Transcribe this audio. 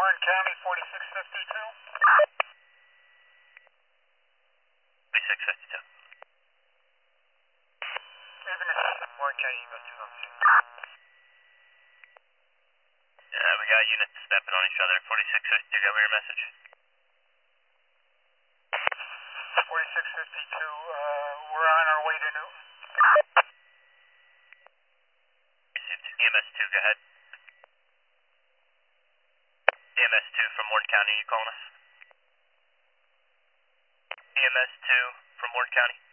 Warren County, 4652. 4652. Even if Warren County, you go to them. We got units stepping on each other. 4652, got your message. 4652, we're on our way to Newton. EMS2, go ahead. EMS2 from Warren County, are you calling us? EMS2 from Warren County.